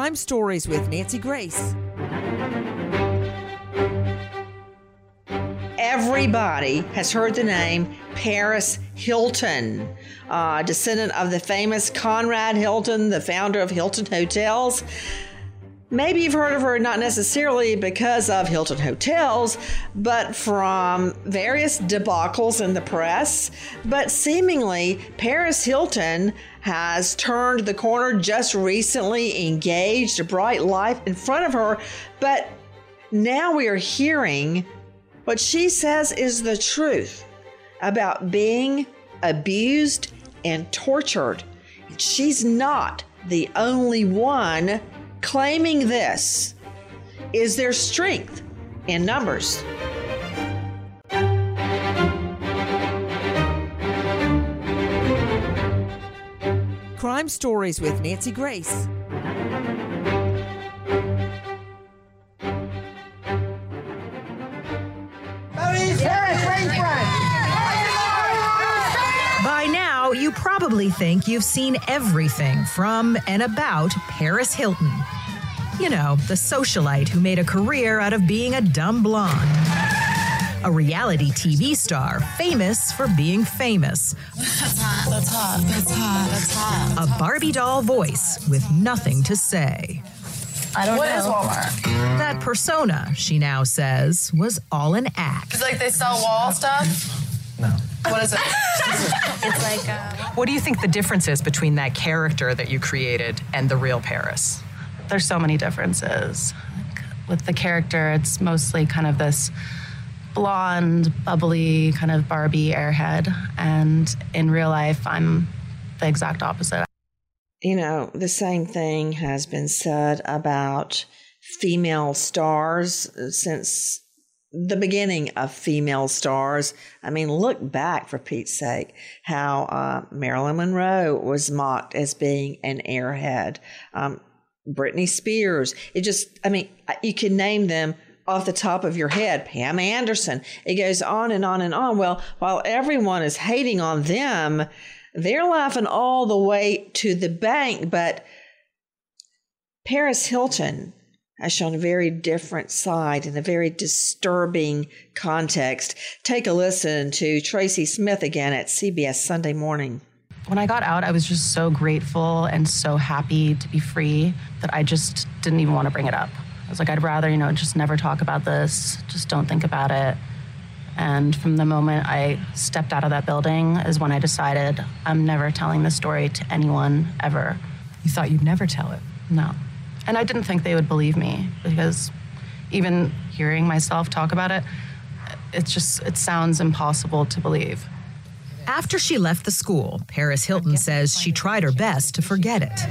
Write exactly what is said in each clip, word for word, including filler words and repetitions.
Crime Stories with Nancy Grace. Everybody has heard the name Paris Hilton, uh, descendant of the famous Conrad Hilton, the founder of Hilton Hotels. Maybe you've heard of her not necessarily because of Hilton Hotels, but from various debacles in the press. But seemingly, Paris Hilton has turned the corner just recently, engaged, a bright life in front of her. But now we are hearing what she says is the truth about being abused and tortured. She's not the only one claiming this. Is there strength in numbers? Crime Stories with Nancy Grace. By now, you probably think you've seen everything from and about Paris Hilton. You know, the socialite who made a career out of being a dumb blonde. A reality T V star famous for being famous. That's hot, that's hot, that's hot, that's hot. A Barbie doll voice with nothing to say. I don't what know. What is Walmart? That persona, she now says, was all an act. It's like they sell wall stuff? No. What is it? It's like uh... What do you think the difference is between that character that you created and the real Paris? There's so many differences. Like, with the character, it's mostly kind of this blonde, bubbly, kind of Barbie airhead. And in real life, I'm the exact opposite. You know, the same thing has been said about female stars since the beginning of female stars. I mean, look back, for Pete's sake, how uh, Marilyn Monroe was mocked as being an airhead. Um, Britney Spears. It just, I mean, you can name them off the top of your head. Pam Anderson. It goes on and on and on. Well, while everyone is hating on them, they're laughing all the way to the bank. But Paris Hilton has shown a very different side in a very disturbing context. Take a listen to Tracy Smith again at C B S Sunday Morning. When I got out, I was just so grateful and so happy to be free that I just didn't even want to bring it up. I was like, I'd rather, you know, just never talk about this. Just don't think about it. And from the moment I stepped out of that building is when I decided I'm never telling this story to anyone ever. You thought you'd never tell it? No. And I didn't think they would believe me because even hearing myself talk about it, it's just, it sounds impossible to believe. After she left the school, Paris Hilton says she tried her best to forget it.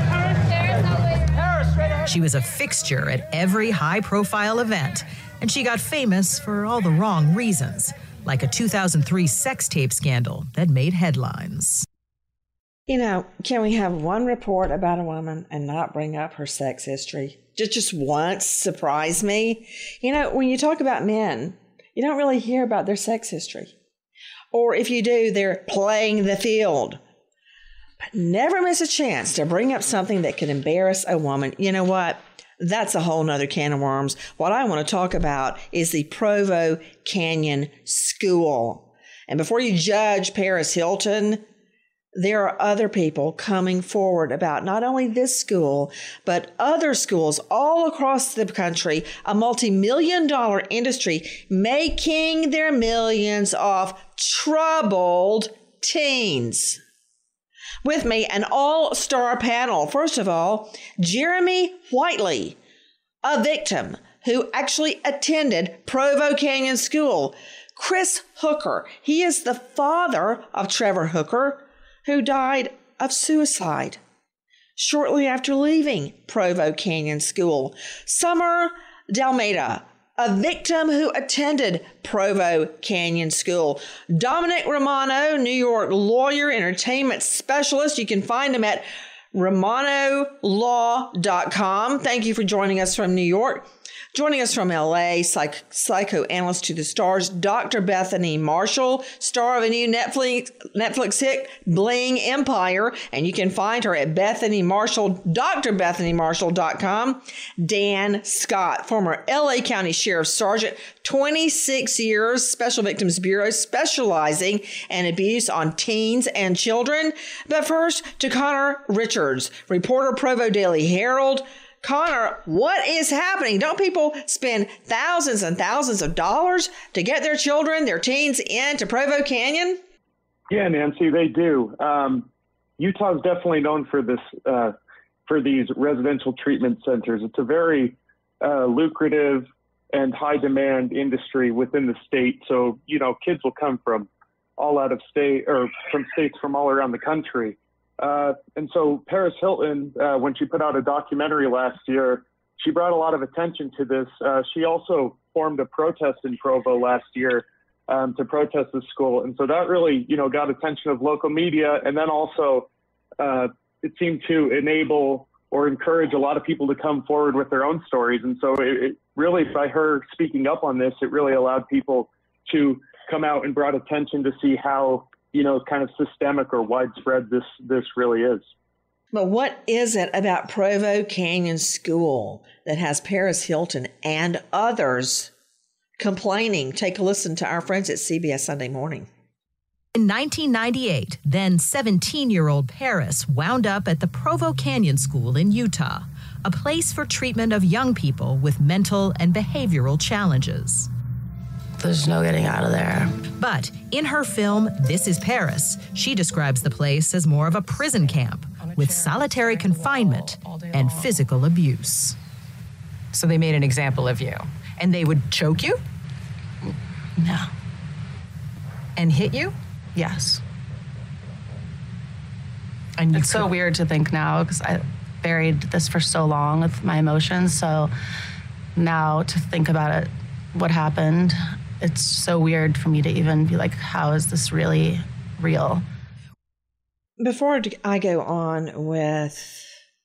She was a fixture at every high-profile event, and she got famous for all the wrong reasons, like a two thousand three sex tape scandal that made headlines. You know, can we have one report about a woman and not bring up her sex history? Just, just once, surprise me. You know, when you talk about men, you don't really hear about their sex history. Or if you do, they're playing the field. But never miss a chance to bring up something that could embarrass a woman. You know what? That's a whole nother can of worms. What I want to talk about is the Provo Canyon School. And before you judge Paris Hilton, there are other people coming forward about not only this school, but other schools all across the country, a multi-million dollar industry making their millions off troubled teens. With me, an all-star panel. First of all, Jeremy Whiteley, a victim who actually attended Provo Canyon School. Chris Hooker, he is the father of Trevor Hooker, who died of suicide shortly after leaving Provo Canyon School. Summer Dalmeda, a victim who attended Provo Canyon School. Dominic Romano, New York lawyer, entertainment specialist. You can find him at romano law dot com. Thank you for joining us from New York. Joining us from L A, psych- psychoanalyst to the stars, Doctor Bethany Marshall, star of a new Netflix Netflix hit, Bling Empire, and you can find her at Bethany Marshall, D R Bethany Marshall dot com. Dan Scott, former L A County Sheriff Sergeant, twenty-six years, Special Victims Bureau, specializing in abuse on teens and children. But first, to Connor Richards, reporter, Provo Daily Herald. Connor, what is happening? Don't people spend thousands and thousands of dollars to get their children, their teens into Provo Canyon? Yeah, Nancy, they do. Um, Utah is definitely known for this, uh, for these residential treatment centers. It's a very uh, lucrative and high demand industry within the state. So, you know, kids will come from all out of state or from states from all around the country. Uh, and so Paris Hilton, uh, when she put out a documentary last year, she brought a lot of attention to this. Uh, she also formed a protest in Provo last year um, to protest the school. And so that really, you know, got attention of local media. And then also uh, it seemed to enable or encourage a lot of people to come forward with their own stories. And so it, it really, by her speaking up on this, it really allowed people to come out and brought attention to see how, you know, kind of systemic or widespread this this really is. But what is it about Provo Canyon School that has Paris Hilton and others complaining? Take a listen to our friends at C B S Sunday Morning. In nineteen ninety-eight, then seventeen-year-old Paris wound up at the Provo Canyon School in Utah, a place for treatment of young people with mental and behavioral challenges. There's no getting out of there. But in her film, This is Paris, she describes the place as more of a prison camp with solitary confinement and physical abuse. So they made an example of you. And they would choke you? No. And hit you? Yes. And it's so weird to think now because I buried this for so long with my emotions. So now to think about it, what happened, it's so weird for me to even be like, how is this really real? Before I go on with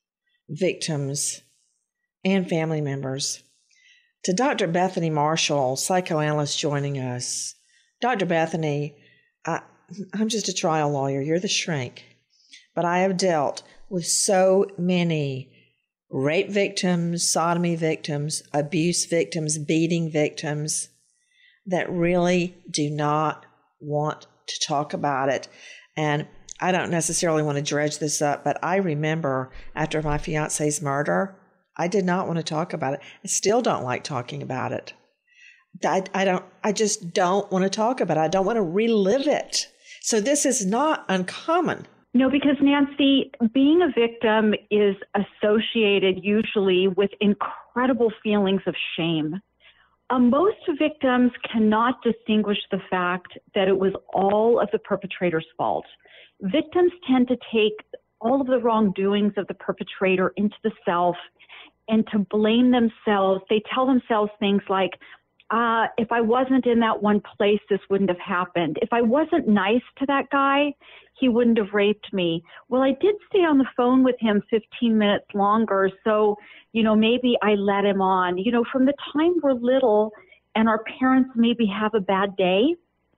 victims and family members, to Doctor Bethany Marshall, psychoanalyst joining us. Doctor Bethany, I, I'm just a trial lawyer. You're the shrink. But I have dealt with so many rape victims, sodomy victims, abuse victims, beating victims that really do not want to talk about it. And I don't necessarily want to dredge this up, but I remember after my fiance's murder, I did not want to talk about it. I still don't like talking about it. I, I don't, I just don't want to talk about it. I don't want to relive it. So this is not uncommon. No, because Nancy, being a victim is associated usually with incredible feelings of shame. Um, most victims cannot distinguish the fact that it was all of the perpetrator's fault. Victims tend to take all of the wrongdoings of the perpetrator into the self and to blame themselves. They tell themselves things like, uh, if I wasn't in that one place, this wouldn't have happened. If I wasn't nice to that guy, he wouldn't have raped me. Well, I did stay on the phone with him fifteen minutes longer, so, you know, maybe I let him on. You know, from the time we're little and our parents maybe have a bad day,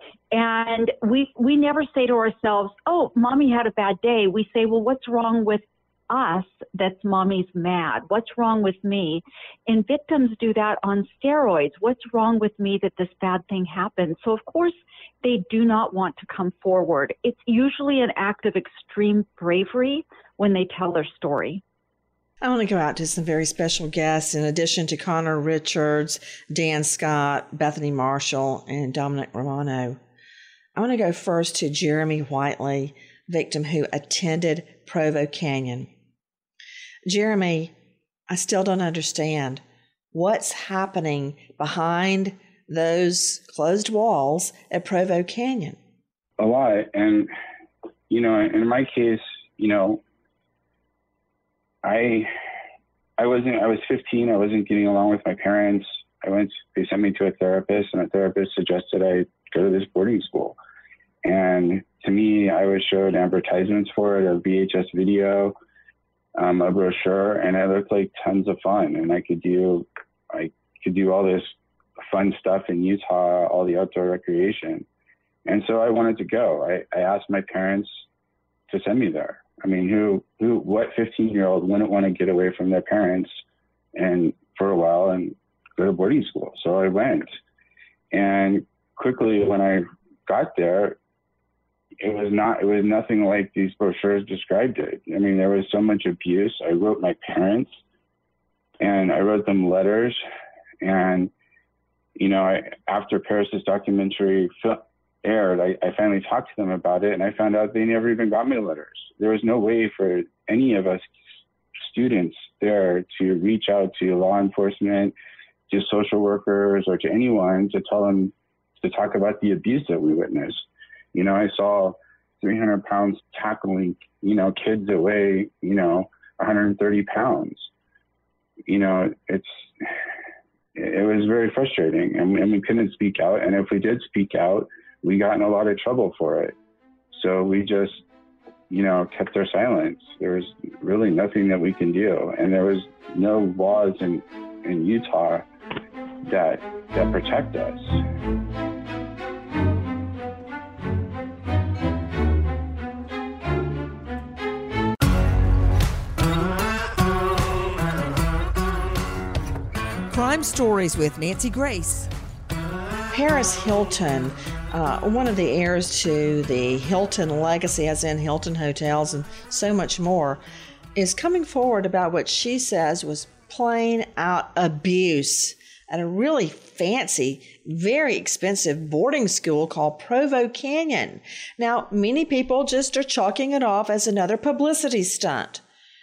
and we we never say to ourselves, oh, mommy had a bad day. We say, well, what's wrong with us that's mommy's mad? What's wrong with me? And victims do that on steroids. What's wrong with me that this bad thing happened? So, of course, they do not want to come forward. It's usually an act of extreme bravery when they tell their story. I want to go out to some very special guests. In addition to Connor Richards, Dan Scott, Bethany Marshall, and Dominic Romano, I want to go first to Jeremy Whiteley, victim who attended Provo Canyon. Jeremy, I still don't understand what's happening behind those closed walls at Provo Canyon. A lot. And, you know, in my case, you know, I I wasn't, I was fifteen. I wasn't getting along with my parents. I went, they sent me to a therapist, and a therapist suggested I go to this boarding school. And to me, I was showed advertisements for it, a V H S video, um, a brochure, and it looked like tons of fun. And I could do, I could do all this fun stuff in Utah, all the outdoor recreation. And so I wanted to go. I, I asked my parents to send me there. I mean, who, who, what fifteen year old wouldn't want to get away from their parents and for a while and go to boarding school? So I went. And quickly when I got there, it was not, it was nothing like these brochures described it. I mean, there was so much abuse. I wrote my parents and I wrote them letters. And, you know, I, after Paris's documentary aired, I, I finally talked to them about it, and I found out they never even got me letters. There was no way for any of us students there to reach out to law enforcement, to social workers, or to anyone to tell them to talk about the abuse that we witnessed. You know, I saw three hundred pounds tackling, you know, kids that weigh, you know, one hundred thirty pounds. You know, it's, it was very frustrating, and, and we couldn't speak out. And if we did speak out, we got in a lot of trouble for it. So we just, you know, kept our silence. There was really nothing that we can do. And there was no laws in, in Utah that, that protect us. Crime Stories with Nancy Grace. Paris Hilton, uh, one of the heirs to the Hilton legacy, as in Hilton hotels and so much more, is coming forward about what she says was plain out abuse at a really fancy, very expensive boarding school called Provo Canyon. Now, many people just are chalking it off as another publicity stunt.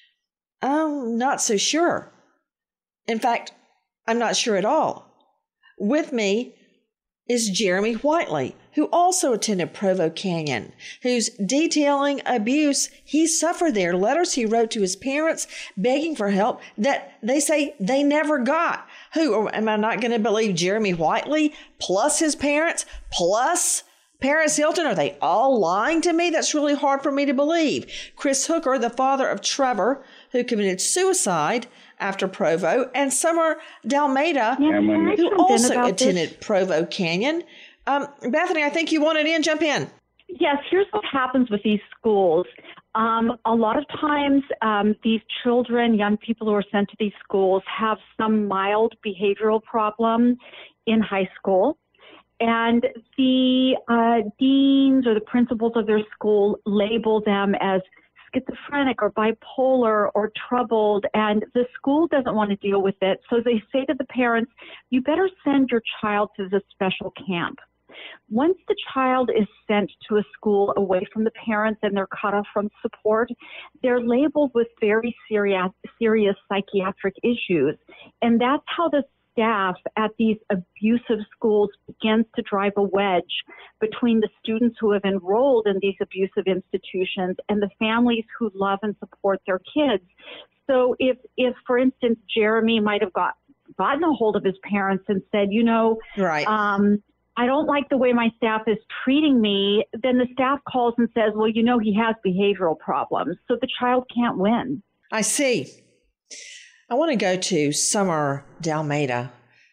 I'm not so sure. In fact, I'm not sure at all. With me is Jeremy Whiteley, who also attended Provo Canyon, who's detailing abuse he suffered there, letters he wrote to his parents begging for help that they say they never got. Who, or am I not going to believe Jeremy Whiteley plus his parents plus Paris Hilton? Are they all lying to me? That's really hard for me to believe. Chris Hooker, the father of Trevor, who committed suicide after Provo, and Summer Dalmeda, Yeah, who also about attended this? Provo Canyon. Um, Bethany, I think you wanted in. Jump in. Yes, here's what happens with these schools. Um, a lot of times, um, these children, young people who are sent to these schools have some mild behavioral problem in high school. And the uh, deans or the principals of their school label them as schizophrenic or bipolar or troubled, and the school doesn't want to deal with it. So they say to the parents, you better send your child to this special camp. Once the child is sent to a school away from the parents and they're cut off from support, they're labeled with very serious, serious psychiatric issues. And that's how the staff at these abusive schools begins to drive a wedge between the students who have enrolled in these abusive institutions and the families who love and support their kids. So if, if for instance, Jeremy might have got, gotten a hold of his parents and said, you know, right. um, I don't like the way my staff is treating me, then the staff calls and says, well, you know, he has behavioral problems. So the child can't win. I see. I want to go to Summer Dalmeda,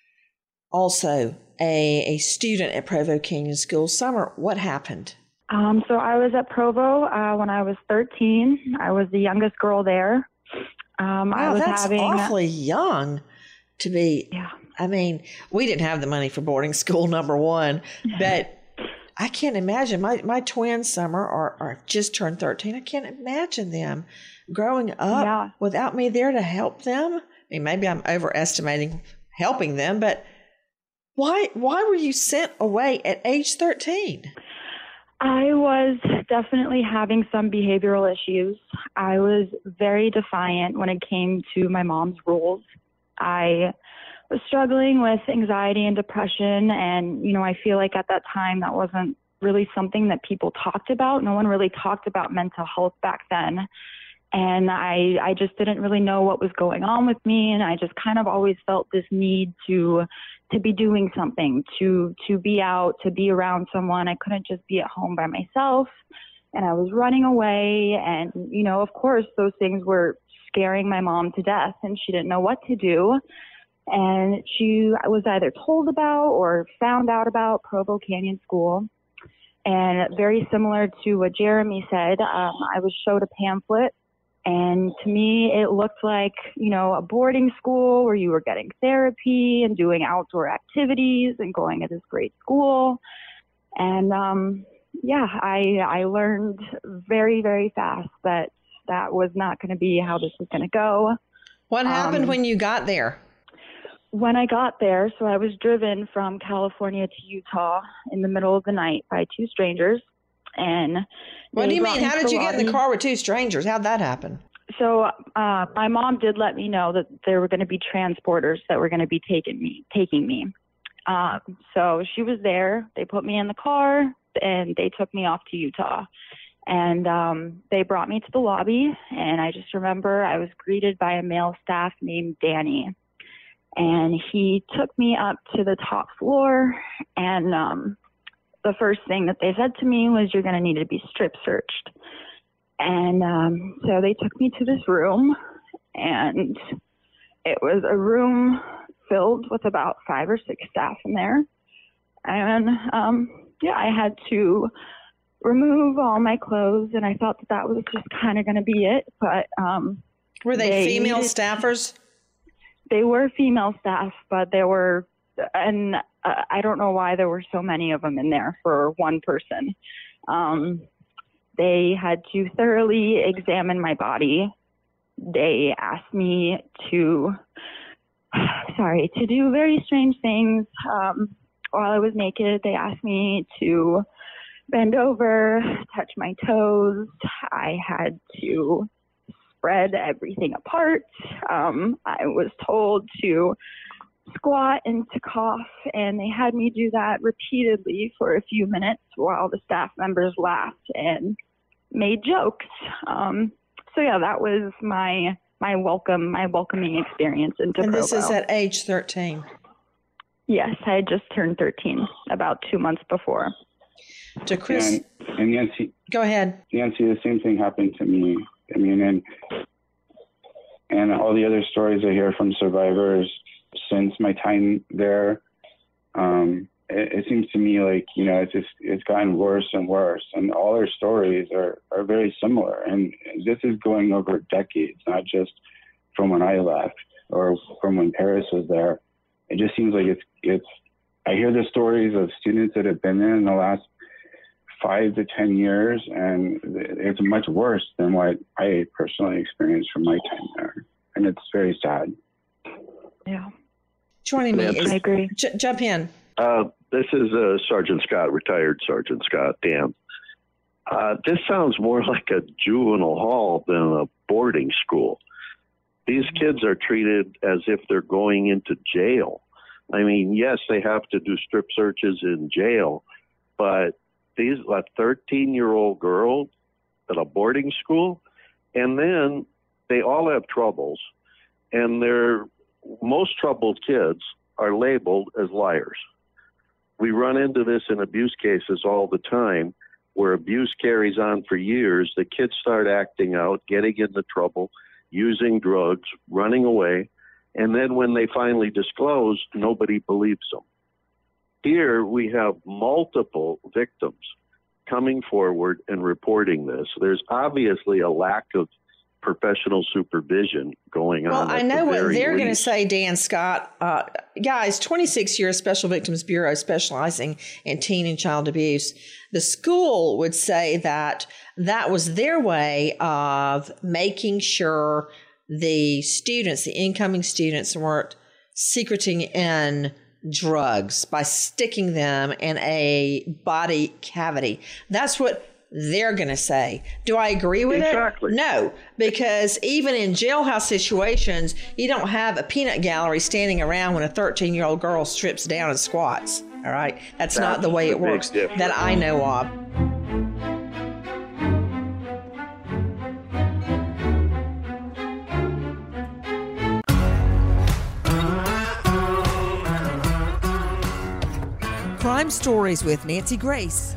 also a, a student at Provo Canyon School. Summer, what happened? Um, so I was at Provo uh, when I was thirteen. I was the youngest girl there. Um, Wow, I was that's having, awfully young to be. Yeah. I mean, we didn't have the money for boarding school, number one, but I can't imagine. My, my twins, Summer, are, are just turned thirteen. I can't imagine them growing up Yeah. without me there to help them. I mean, maybe I'm overestimating helping them, but why why were you sent away at age thirteen? I was definitely having some behavioral issues. I was very defiant when it came to my mom's rules. I was struggling with anxiety and depression, and, you know, I feel like at that time that wasn't really something that people talked about. No one really talked about mental health back then. And I, I just didn't really know what was going on with me. And I just kind of always felt this need to, to be doing something, to, to be out, to be around someone. I couldn't just be at home by myself. And I was running away. And, you know, of course, those things were scaring my mom to death, and she didn't know what to do. And she was either told about or found out about Provo Canyon School. And very similar to what Jeremy said, um, I was showed a pamphlet. And to me, it looked like, you know, a boarding school where you were getting therapy and doing outdoor activities and going to this great school. And, um, yeah, I, I learned very, very fast that that was not going to be how this was going to go. What happened um, when you got there? When I got there, so I was driven from California to Utah in the middle of the night by two strangers. And what do you mean? How did you get in the lobby. car with two strangers? How'd that happen? So uh, my mom did let me know that there were going to be transporters that were going to be taking me, taking me. Um, so she was there. They put me in the car and they took me off to Utah. And um, they brought me to the lobby. And I just remember I was greeted by a male staff named Danny. And he took me up to the top floor. And um, the first thing that they said to me was, you're going to need to be strip searched. And um, so they took me to this room. And it was a room filled with about five or six staff in there. And um, yeah, I had to remove all my clothes, and I thought that that was just kind of going to be it. But um, were they, they female needed, staffers? They were female staff, but there were, and uh, I don't know why there were so many of them in there for one person. Um, they had to thoroughly examine my body. They asked me to, sorry, to do very strange things. Um, while I was naked, they asked me to bend over, touch my toes. I had to spread everything apart. Um, I was told to squat and to cough, and they had me do that repeatedly for a few minutes while the staff members laughed and made jokes. Um, so yeah, that was my my welcome, my welcoming experience into And Provo. this is at age thirteen. Yes, I had just turned thirteen about two months before. To Chris, and, and Nancy, go ahead. Nancy, the same thing happened to me. I mean, and and all the other stories I hear from survivors since my time there, um, it, it seems to me like, you know, it's just it's gotten worse and worse, and all their stories are are very similar. And this is going over decades, not just from when I left or from when Paris was there. It just seems like it's it's. I hear the stories of students that have been there in the last five to ten years, and it's much worse than what I personally experienced from my time there, and it's very sad. Yeah. Joining me, is, I agree. J- jump in. Uh, this is uh, Sergeant Scott, retired Sergeant Scott. Dan, uh, this sounds more like a juvenile hall than a boarding school. These kids are treated as if they're going into jail. I mean, yes, they have to do strip searches in jail, but these a thirteen-year-old girl at a boarding school, and then they all have troubles, and their most troubled kids are labeled as liars. We run into this in abuse cases all the time, where abuse carries on for years. The kids start acting out, getting into trouble, using drugs, running away, and then when they finally disclose, nobody believes them. Here we have multiple victims coming forward and reporting this. There's obviously a lack of professional supervision going well, on. Well, I know what they're going to say, Dan Scott. Uh, guys, twenty-six years Special Victims Bureau specializing in teen and child abuse. The school would say that that was their way of making sure the students, the incoming students, weren't secreting in drugs by sticking them in a body cavity. That's what they're going to say. Do I agree with exactly. it? No, because even in jailhouse situations, you don't have a peanut gallery standing around when a thirteen-year-old girl strips down and squats. All right? That's, That's not the way it works difference. that I know of. Crime Stories with Nancy Grace.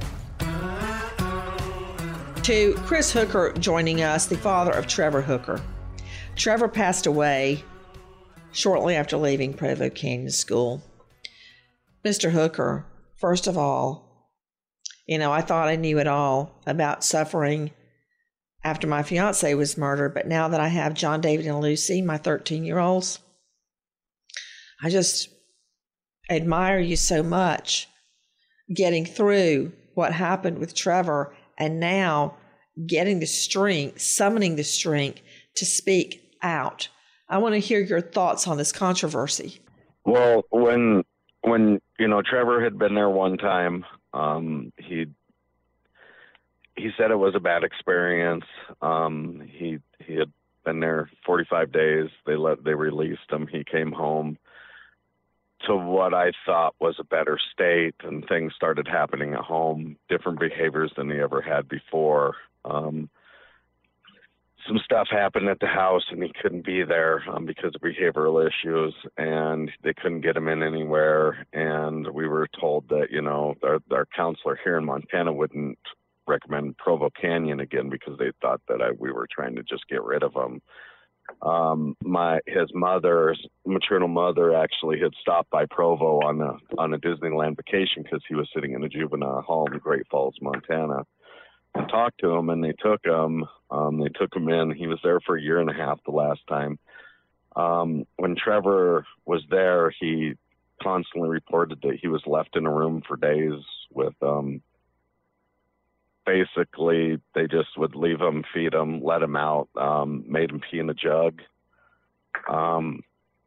To Chris Hooker joining us, the father of Trevor Hooker. Trevor passed away shortly after leaving Provo Canyon School. Mister Hooker, first of all, you know, I thought I knew it all about suffering after my fiance was murdered, but now that I have John David and Lucy, my thirteen-year-olds, I just admire you so much getting through what happened with Trevor and now getting the strength, summoning the strength to speak out. I want to hear your thoughts on this controversy. Well, when, when you know, Trevor had been there one time, um, he he said it was a bad experience. Um, he he had been there forty-five days. They let they released him. He came home to what I thought was a better state, and things started happening at home, different behaviors than he ever had before. Um, some stuff happened at the house, and he couldn't be there um, because of behavioral issues, and they couldn't get him in anywhere. And we were told that, you know, our, our counselor here in Montana wouldn't recommend Provo Canyon again because they thought that I, we were trying to just get rid of him. Um, my his mother's maternal mother actually had stopped by Provo on a on a Disneyland vacation because he was sitting in a juvenile hall in Great Falls, Montana, and talked to him. And they took him. Um, they took him in. He was there for a year and a half the last time. Um, when Trevor was there, he constantly reported that he was left in a room for days with. Um, Basically, they just would leave him, feed him, let him out, um, made him pee in a jug. Um,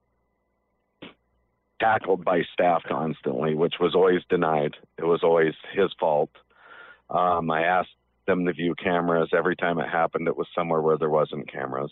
tackled by staff constantly, which was always denied. It was always his fault. Um, I asked them to view cameras. Every time it happened, it was somewhere where there wasn't cameras.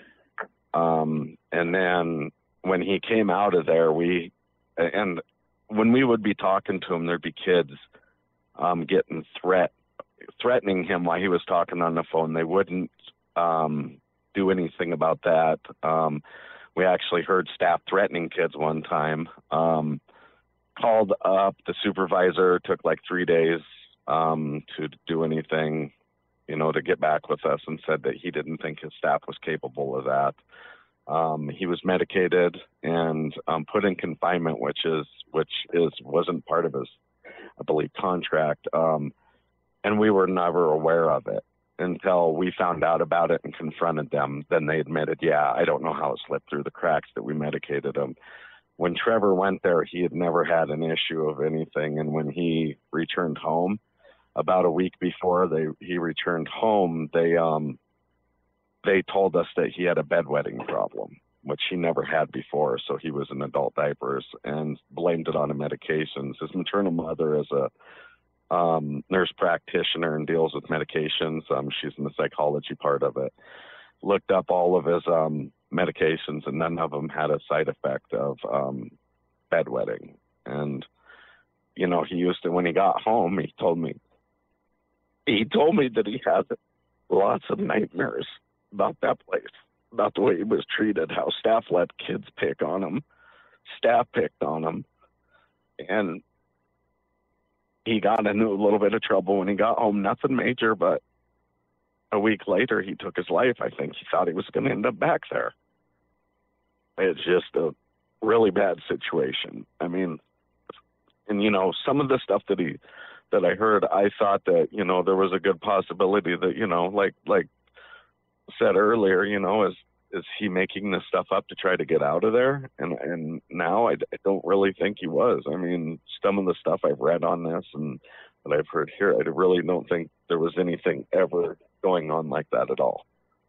Um, and then when he came out of there, we, and when we would be talking to him, there'd be kids um, getting threat. threatening him while he was talking on the phone. They wouldn't um, do anything about that. Um, we actually heard staff threatening kids one time. Um, called up the supervisor, took like three days um, to do anything, you know, to get back with us, and said that he didn't think his staff was capable of that. Um, he was medicated and um, put in confinement, which is which is wasn't part of his, I believe, contract. Um, And we were never aware of it until we found out about it and confronted them. Then they admitted, yeah, I don't know how it slipped through the cracks that we medicated him. When Trevor went there, he had never had an issue of anything. And when he returned home, about a week before they he returned home, they um they told us that he had a bedwetting problem, which he never had before. So he was in adult diapers and blamed it on the medications. His maternal mother is a Um, nurse practitioner and deals with medications. Um, she's in the psychology part of it. Looked up all of his um, medications, and none of them had a side effect of um, bedwetting. And, you know, he used to, when he got home, he told me, he told me that he had lots of nightmares about that place, about the way he was treated, how staff let kids pick on him, staff picked on him. And he got into a little bit of trouble when he got home. Nothing major, but a week later he took his life. I think he thought he was going to end up back there. It's just a really bad situation. I mean, and you know, some of the stuff that he that I heard, I thought that, you know, there was a good possibility that, you know, like like said earlier, you know, is is he making this stuff up to try to get out of there? And and now I, I don't really think he was. I mean, some of the stuff I've read on this and that I've heard here, I really don't think there was anything ever going on like that at all.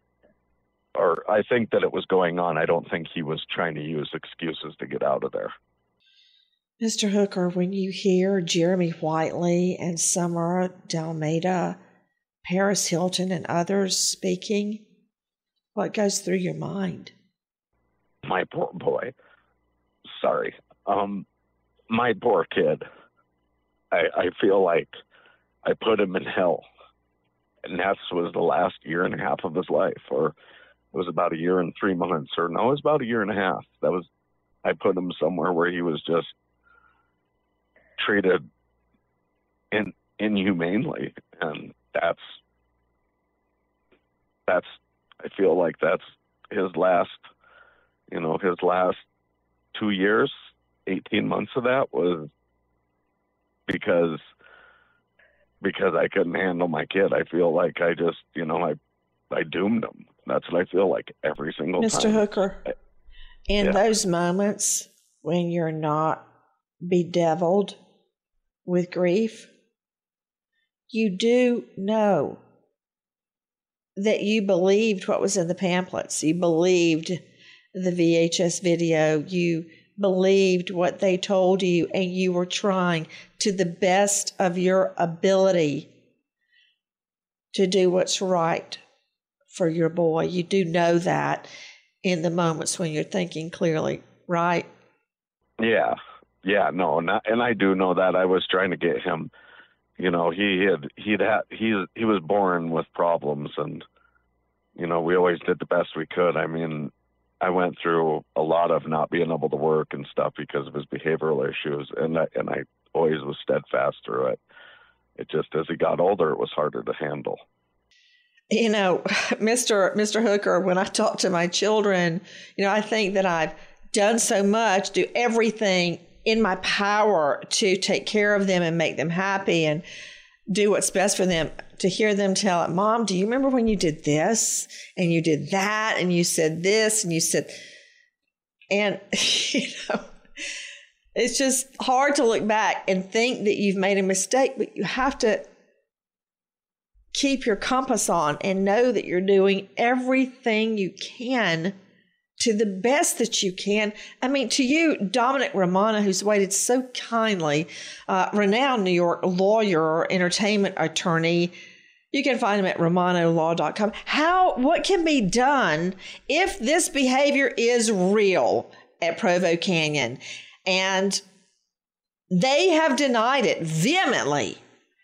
Or I think that it was going on. I don't think he was trying to use excuses to get out of there. Mister Hooker, when you hear Jeremy Whiteley and Summer Dalmeda, Paris Hilton, and others speaking, what goes through your mind? My poor boy. Sorry. Um, my poor kid. I, I feel like I put him in hell. And that was the last year and a half of his life. Or it was about a year and three months. Or no, it was about a year and a half. That was, I put him somewhere where he was just treated in, inhumanely. And that's, that's, I feel like that's his last, you know, his last two years, eighteen months of that was because because I couldn't handle my kid. I feel like I just, you know, I I doomed him. That's what I feel like every single Mister time. Hooker, in Yeah. those moments when you're not bedeviled with grief, you do know that you believed what was in the pamphlets. You believed the V H S video. You believed what they told you, and you were trying to the best of your ability to do what's right for your boy. You do know that in the moments when you're thinking clearly, right? Yeah, yeah, no, not, and I do know that. I was trying to get him. You know, he had he'd had he he was born with problems, and you know, we always did the best we could. I mean, I went through a lot of not being able to work and stuff because of his behavioral issues, and I, and I always was steadfast through it. It just, as he got older, it was harder to handle. You know, Mister Mister Hooker, when I talk to my children, you know, I think that I've done so much, do everything in my power to take care of them and make them happy and do what's best for them. To hear them tell it, Mom, do you remember when you did this and you did that and you said this and you said, and you know, it's just hard to look back and think that you've made a mistake, but you have to keep your compass on and know that you're doing everything you can to the best that you can. I mean, to you, Dominic Romano, who's waited so kindly, uh, renowned New York lawyer, entertainment attorney. You can find him at romano law dot com. How, what can be done if this behavior is real at Provo Canyon? And they have denied it vehemently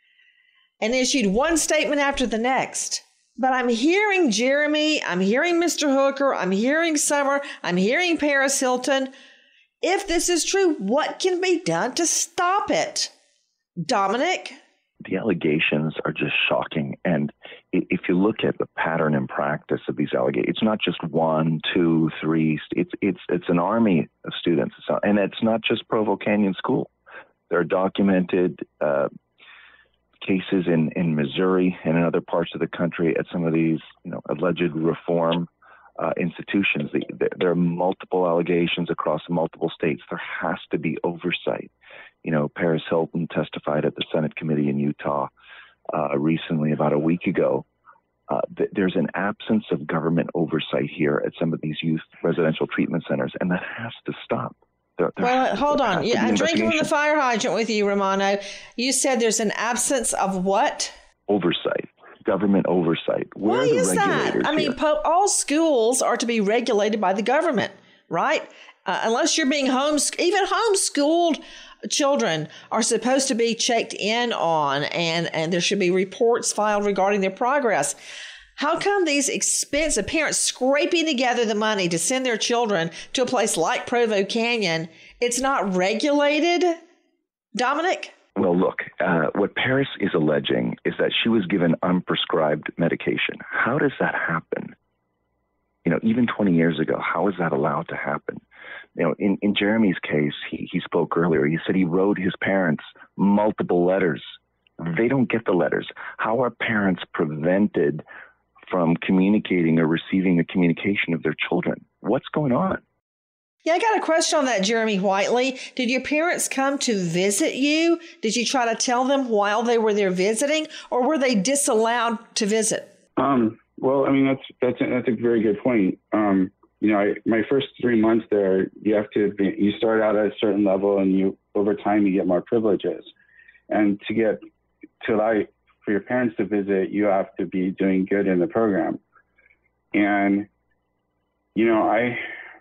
and issued one statement after the next. But I'm hearing Jeremy, I'm hearing Mister Hooker, I'm hearing Summer, I'm hearing Paris Hilton. If this is true, what can be done to stop it? Dominic? The allegations are just shocking. And if you look at the pattern and practice of these allegations, it's not just one, two, three. It's it's it's an army of students. And it's not just Provo Canyon School. There are documented uh, cases in, in Missouri and in other parts of the country at some of these, you know, alleged reform uh, institutions. The, there are multiple allegations across multiple states. There has to be oversight. You know, Paris Hilton testified at the Senate committee in Utah uh, recently, about a week ago. Uh, th- there's an absence of government oversight here at some of these youth residential treatment centers, and that has to stop. There, there well, hold on. Yeah, I'm drinking from the investigation. fire hydrant with you, Romano. You said there's an absence of what? Oversight, government oversight. Where Why are the is that? regulators I mean, here? po- all schools are to be regulated by the government, right? Uh, unless you're being homes, even homeschooled children are supposed to be checked in on, and, and there should be reports filed regarding their progress. How come these expensive parents scraping together the money to send their children to a place like Provo Canyon, it's not regulated? Dominic? Well, look, uh, what Paris is alleging is that she was given unprescribed medication. How does that happen? You know, even twenty years ago, how is that allowed to happen? You know, in, in Jeremy's case, he, he spoke earlier. He said he wrote his parents multiple letters. They don't get the letters. How are parents prevented from communicating or receiving a communication of their children? What's going on? Yeah, I got a question on that, Jeremy Whiteley. Did your parents come to visit you? Did you try to tell them while they were there visiting, or were they disallowed to visit? Um, well, I mean, that's that's a, that's a very good point. Um, you know, I, my first three months there, you have to be, you start out at a certain level, and you over time you get more privileges. And to get to allow for your parents to visit, you have to be doing good in the program. And you know, I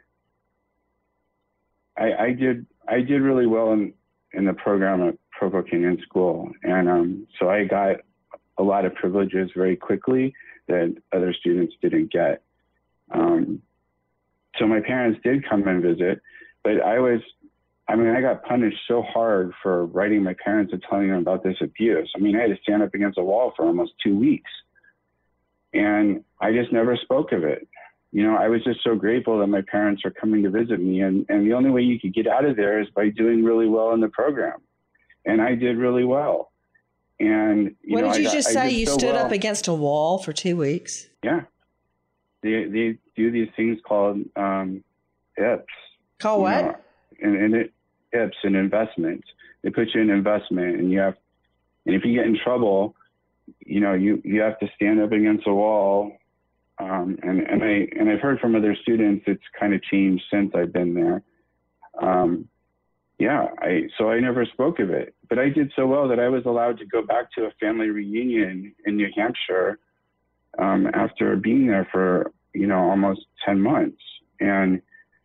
I, I did I did really well in in the program at Provo Canyon School, and um, so I got a lot of privileges very quickly that other students didn't get. Um, so my parents did come and visit, but I was, I mean, I got punished so hard for writing my parents and telling them about this abuse. I mean, I had to stand up against a wall for almost two weeks, and I just never spoke of it. you know, I was just so grateful that my parents are coming to visit me. And, and the only way you could get out of there is by doing really well in the program. And I did really well. And, you what know, did you I got, just I say? did You so stood well. up against a wall for two weeks? Yeah. They, they do these things called um, I Ps. Call what? Know, and, and it, I Ps, an investment. They put you in investment, and you have, and if you get in trouble, you know, you, you have to stand up against a wall. Um, and, and I, and I've heard from other students, it's kind of changed since I've been there. Um, yeah. I, so I never spoke of it, but I did so well that I was allowed to go back to a family reunion in New Hampshire, um, after being there for, you know, almost ten months. And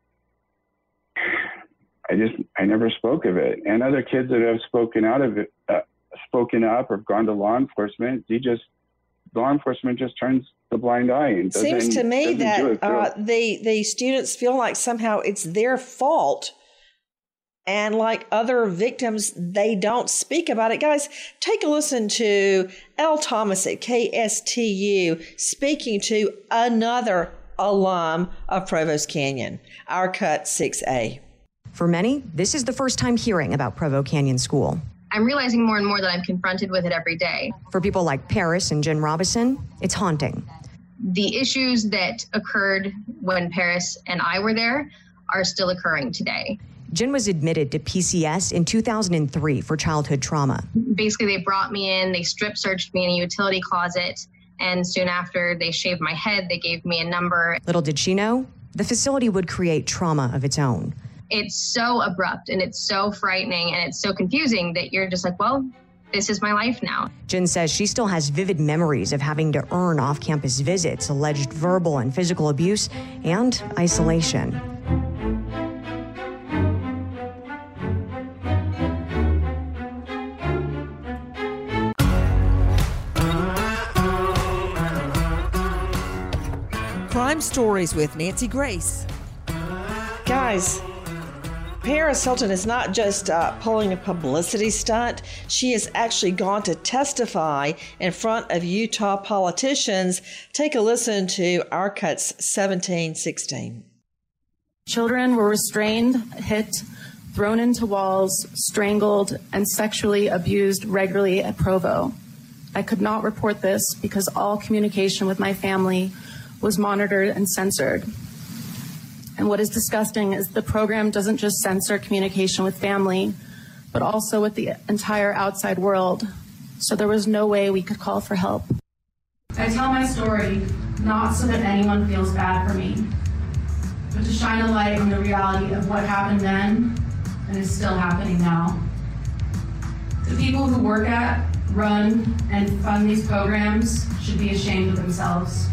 I just, I never spoke of it. And other kids that have spoken out of it, uh, spoken up or gone to law enforcement, they just, law enforcement just turns the blind eye. And Seems to me that uh, the, the students feel like somehow it's their fault. And like other victims, they don't speak about it. Guys, take a listen to L. Thomas at K S T U speaking to another alum of Provost Canyon, our cut six A. For many, this is the first time hearing about Provo Canyon School. I'm realizing more and more that I'm confronted with it every day. For people like Paris and Jen Robison, it's haunting. The issues that occurred when Paris and I were there are still occurring today. Jen was admitted to P C S in two thousand three for childhood trauma. Basically, they brought me in, they strip searched me in a utility closet, and soon after they shaved my head, they gave me a number. Little did she know, the facility would create trauma of its own. It's so abrupt and it's so frightening and it's so confusing that you're just like, well, this is my life now. Jen says she still has vivid memories of having to earn off-campus visits, alleged verbal and physical abuse, and isolation. Crime Stories with Nancy Grace. Guys, Paris Hilton is not just uh, pulling a publicity stunt. She has actually gone to testify in front of Utah politicians. Take a listen to our cuts seventeen sixteen. Children were restrained, hit, thrown into walls, strangled, and sexually abused regularly at Provo. I could not report this because all communication with my family was monitored and censored. And what is disgusting is the program doesn't just censor communication with family, but also with the entire outside world. So there was no way we could call for help. I tell my story not so that anyone feels bad for me, but to shine a light on the reality of what happened then and is still happening now. The people who work at, run, and fund these programs should be ashamed of themselves.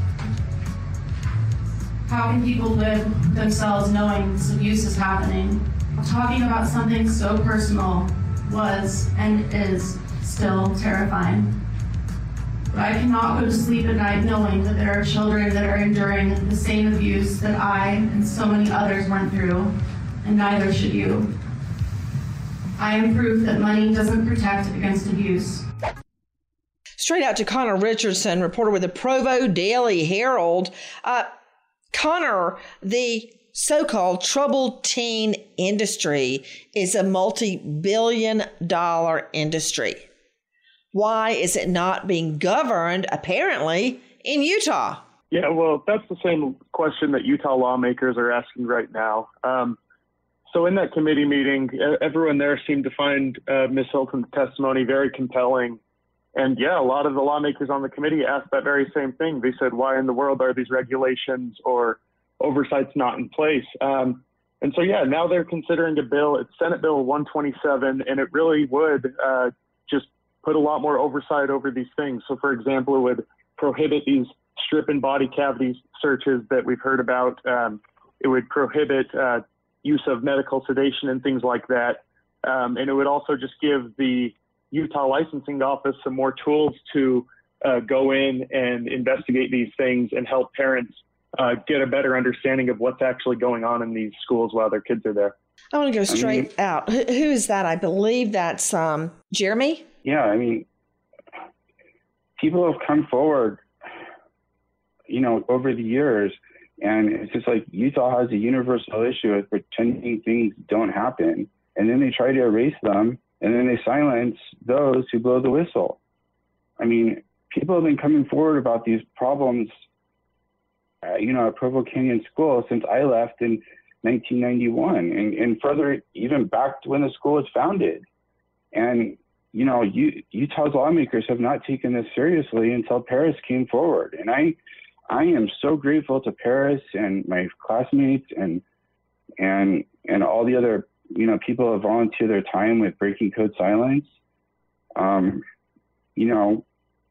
How can people live themselves knowing this abuse is happening? Talking about something so personal was and is still terrifying. But I cannot go to sleep at night knowing that there are children that are enduring the same abuse that I and so many others went through, and neither should you. I am proof that money doesn't protect against abuse. Straight out to Connor Richardson, reporter with the Provo Daily Herald. Uh, Connor, the so-called troubled teen industry is a multi-billion dollar industry. Why is it not being governed, apparently, in Utah? Yeah, well, that's the same question that Utah lawmakers are asking right now. Um, so in that committee meeting, everyone there seemed to find uh, Miz Hilton's testimony very compelling. And yeah, a lot of the lawmakers on the committee asked that very same thing. They said, why in the world are these regulations or oversights not in place? Um, and so, yeah, now they're considering a bill. It's Senate Bill one twenty-seven, and it really would uh, just put a lot more oversight over these things. So, for example, it would prohibit these strip and body cavity searches that we've heard about. Um, it would prohibit uh, use of medical sedation and things like that. Um, and it would also just give the Utah licensing office some more tools to uh, go in and investigate these things and help parents uh, get a better understanding of what's actually going on in these schools while their kids are there. I want to go straight I mean, out. Who, who is that? I believe that's um, Jeremy. Yeah, I mean, people have come forward, you know, over the years And it's just like Utah has a universal issue with pretending things don't happen. And then they try to erase them. And then they silence those who blow the whistle. I mean, people have been coming forward about these problems, uh, you know, at Provo Canyon School since I left in nineteen ninety-one, and, and further, even back to when the school was founded. And, you know, U- Utah's lawmakers have not taken this seriously until Paris came forward. And I, I am so grateful to Paris and my classmates and, and, and all the other, you know, people who have volunteered their time with Breaking Code Silence. Um, you know,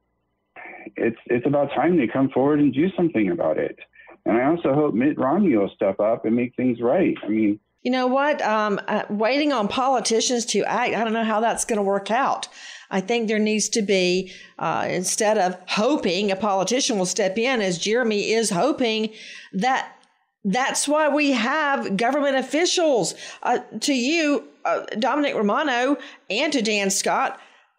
it's it's about time they come forward and do something about it. And I also hope Mitt Romney will step up and make things right. I mean, you know what? Um, uh, waiting on politicians to act, I don't know how that's going to work out. I think there needs to be, uh, instead of hoping a politician will step in, as Jeremy is hoping, that that's why we have government officials. Uh, to you, uh, Dominic Romano, and to Dan Scott,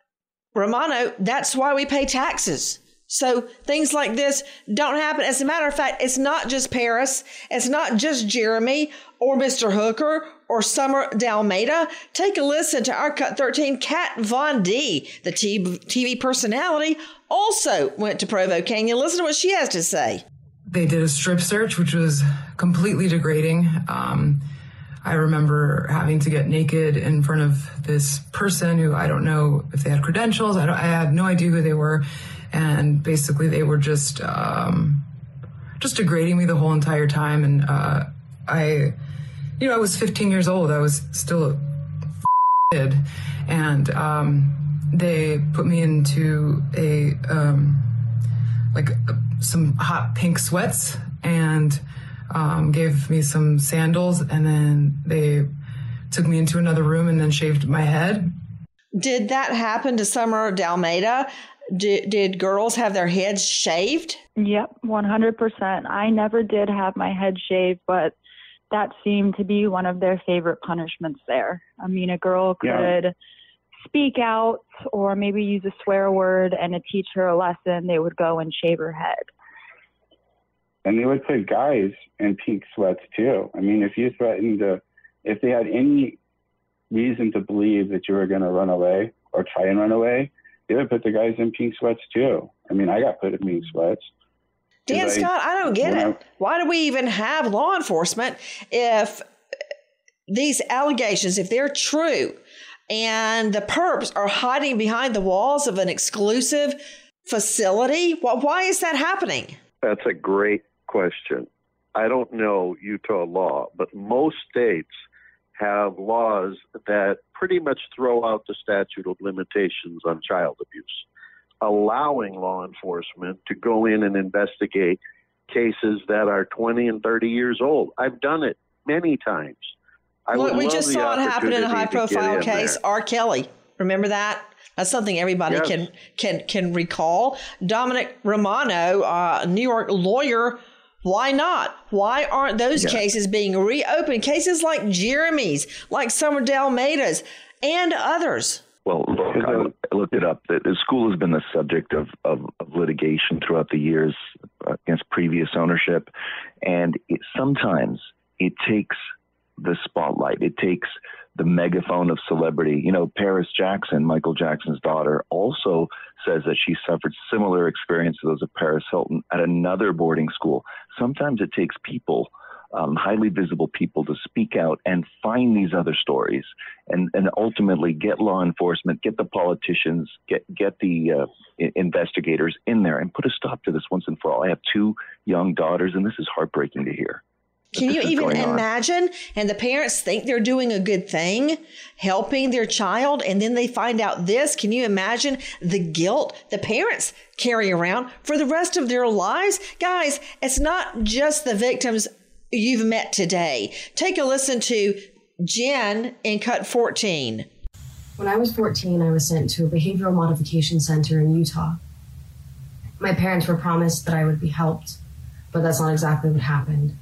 Romano, that's why we pay taxes. So things like this don't happen. As a matter of fact, it's not just Paris. It's not just Jeremy or Mister Hooker or Summer Dalmeda. Take a listen to our Cut thirteen. Kat Von D, the T V personality, also went to Provo Canyon. Listen to what she has to say. They did a strip search, which was completely degrading. Um, I remember having to get naked in front of this person who I don't know if they had credentials. I, don't, I had no idea who they were. And basically they were just, um, just degrading me the whole entire time. And, uh, I, you know, I was fifteen years old. I was still a kid. And, um, they put me into a, um, like uh, some hot pink sweats and, um, gave me some sandals. And then they took me into another room and then shaved my head. Did that happen to Summer Dalmeda? Did, did girls have their heads shaved? Yep, one hundred percent. I never did have my head shaved, but that seemed to be one of their favorite punishments there. I mean, a girl could yeah. speak out or maybe use a swear word, and to teach her a lesson, they would go and shave her head. And they would put guys in pink sweats too. I mean, if you threatened to, if they had any reason to believe that you were going to run away or try and run away, they would put the guys in pink sweats too. I mean, I got put in pink sweats. Dan Scott, I, I don't get it. I, Why do we even have law enforcement if these allegations, if they're true, and the perps are hiding behind the walls of an exclusive facility? Well, why is that happening? That's a great question. I don't know Utah law, but most states have laws that pretty much throw out the statute of limitations on child abuse, allowing law enforcement to go in and investigate cases that are twenty and thirty years old. I've done it many times. I Look, would we love just the saw it happen in a high-profile in case, there. R. Kelly. Remember that? That's something everybody Yes. can can can recall. Dominic Romano, uh, New York lawyer. Why not? Why aren't those Yeah. cases being reopened? Cases like Jeremy's, like Summer Dalmeda's, and others. Well, look, I, I looked it up. The, the school has been the subject of, of, of litigation throughout the years uh, against previous ownership. And it, sometimes it takes the spotlight. It takes the megaphone of celebrity. You know, Paris Jackson, Michael Jackson's daughter, also says that she suffered similar experience to those of Paris Hilton at another boarding school. Sometimes it takes people, um, highly visible people, to speak out and find these other stories and, and ultimately get law enforcement, get the politicians, get, get the uh, investigators in there and put a stop to this once and for all. I have two young daughters, and this is heartbreaking to hear. Can you even imagine? And the parents think they're doing a good thing, helping their child, and then they find out this. Can you imagine the guilt the parents carry around for the rest of their lives? Guys, it's not just the victims you've met today. Take a listen to Jen in Cut fourteen. When I was fourteen, I was sent to a behavioral modification center in Utah. My parents were promised that I would be helped, but that's not exactly what happened.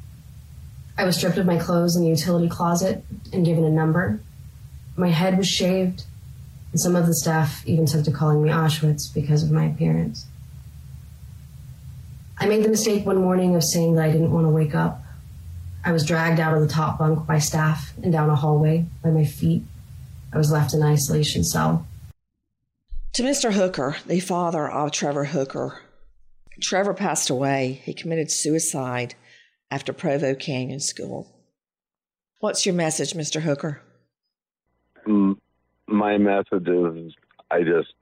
I was stripped of my clothes in the utility closet and given a number. My head was shaved, and some of the staff even took to calling me Auschwitz because of my appearance. I made the mistake one morning of saying that I didn't want to wake up. I was dragged out of the top bunk by staff and down a hallway by my feet. I was left in an isolation cell. To Mister Hooker, the father of Trevor Hooker, Trevor passed away. He committed suicide after Provo Canyon School. What's your message, Mister Hooker? Mm, my message is I just,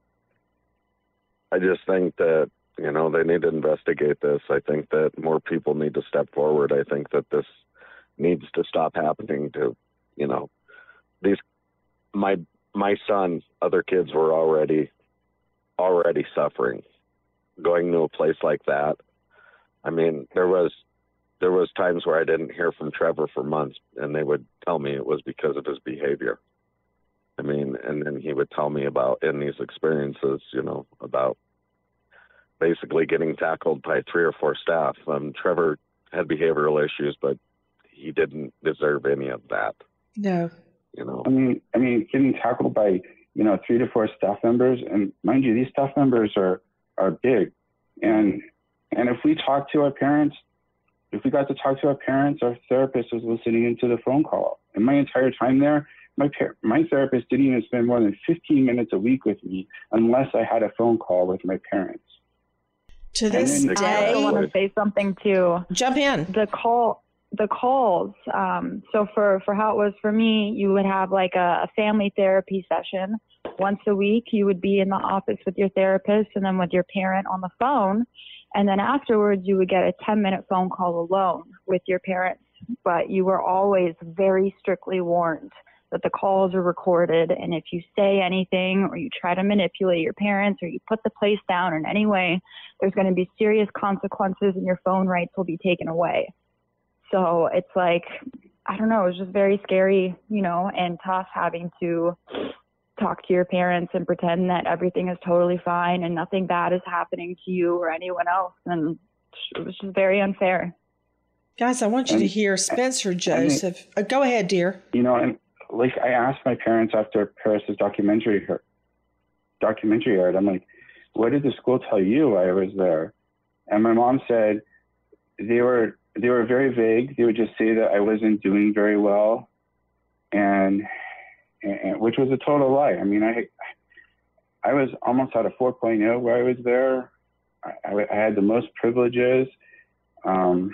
I just think that, you know, they need to investigate this. I think that more people need to step forward. I think that this needs to stop happening to, you know, these, my, my son, other kids were already, already suffering going to a place like that. I mean, there was, there was times where I didn't hear from Trevor for months, and they would tell me it was because of his behavior. I mean, and then he would tell me about, in these experiences, you know, about basically getting tackled by three or four staff. Um, Trevor had behavioral issues, but he didn't deserve any of that. No. You know, I mean, I mean, getting tackled by, you know, three to four staff members, and mind you, these staff members are, are big. And, and if we talk to our parents, if we got to talk to our parents, our therapist was listening into the phone call. And my entire time there, my par- my therapist didn't even spend more than fifteen minutes a week with me unless I had a phone call with my parents. To this then- day, I also want to say something too. Jump in. The call, the calls. Um, so for, for how it was for me, you would have like a, a family therapy session once a week. You would be in the office with your therapist and then with your parent on the phone. And then afterwards, you would get a ten minute phone call alone with your parents. But you were always very strictly warned that the calls are recorded. And if you say anything or you try to manipulate your parents or you put the place down in any way, there's going to be serious consequences and your phone rights will be taken away. So it's like, I don't know, it's just very scary, you know, and tough having to talk to your parents and pretend that everything is totally fine and nothing bad is happening to you or anyone else. And it was just very unfair. Guys, I want you And- to hear Spencer Joseph. uh, go ahead, dear. You know, and like I asked my parents after Paris's documentary her documentary aired, I'm like, what did the school tell you while I was there? And my mom said they were they were very vague. They would just say that I wasn't doing very well, and, and which was a total lie. I mean, I I was almost at a four point oh where I was there. I, I, I had the most privileges. Um,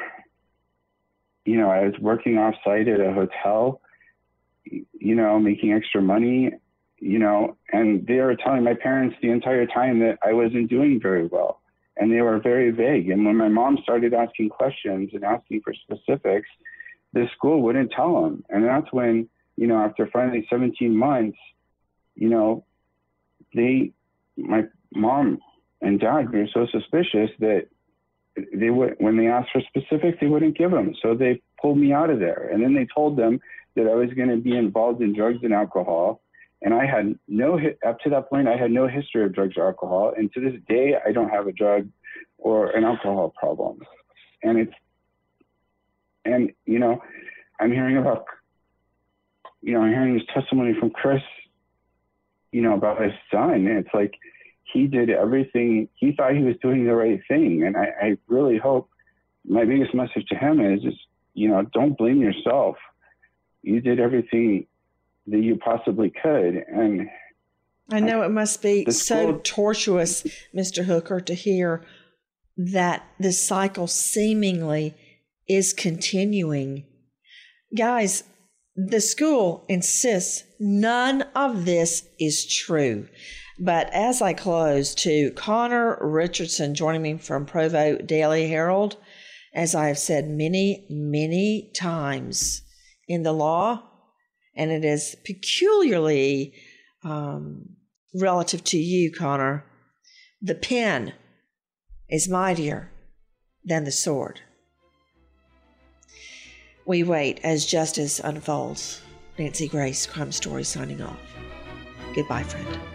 you know, I was working off site at a hotel, you know, making extra money, you know, and they were telling my parents the entire time that I wasn't doing very well. And they were very vague. And when my mom started asking questions and asking for specifics, the school wouldn't tell them. And that's when, you know, after finally seventeen months, you know, they, my mom and dad grew so suspicious that they would, when they asked for specifics, they wouldn't give them. So they pulled me out of there. And then they told them that I was going to be involved in drugs and alcohol. And I had no, up to that point, I had no history of drugs or alcohol. And to this day, I don't have a drug or an alcohol problem. And it's, and, you know, I'm hearing about, you know, I'm hearing this testimony from Chris, you know, about his son. And it's like, he did everything, he thought he was doing the right thing. And I, I really hope, my biggest message to him is, is, you know, don't blame yourself. You did everything that you possibly could. And I know it must be the so school- tortuous, Mister Hooker, to hear that this cycle seemingly is continuing. Guys, the school insists none of this is true. But as I close, to Connor Richardson joining me from Provo Daily Herald, as I have said many, many times in the law, and it is peculiarly um, relative to you, Connor, the pen is mightier than the sword. We wait as justice unfolds. Nancy Grace, Crime Story, signing off. Goodbye, friend.